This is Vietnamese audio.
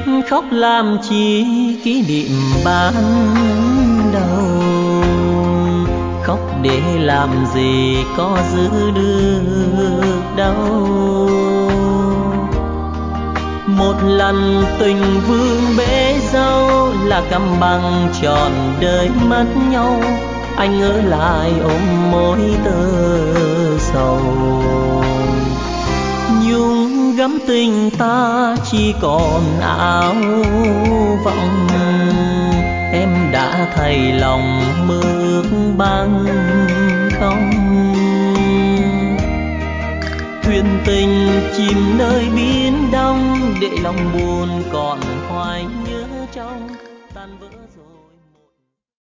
khóc làm chi kỷ niệm ban đầu, khóc để làm gì có giữ được đâu. Một lần tình vương bể dâu là căm bằng trọn đời mất nhau, anh ở lại ôm mối tơ sầu. Nhung gấm tình ta chỉ còn áo vọng, em đã thay lòng bước băng không. Thuyền tình chìm nơi biển đông để lòng buồn còn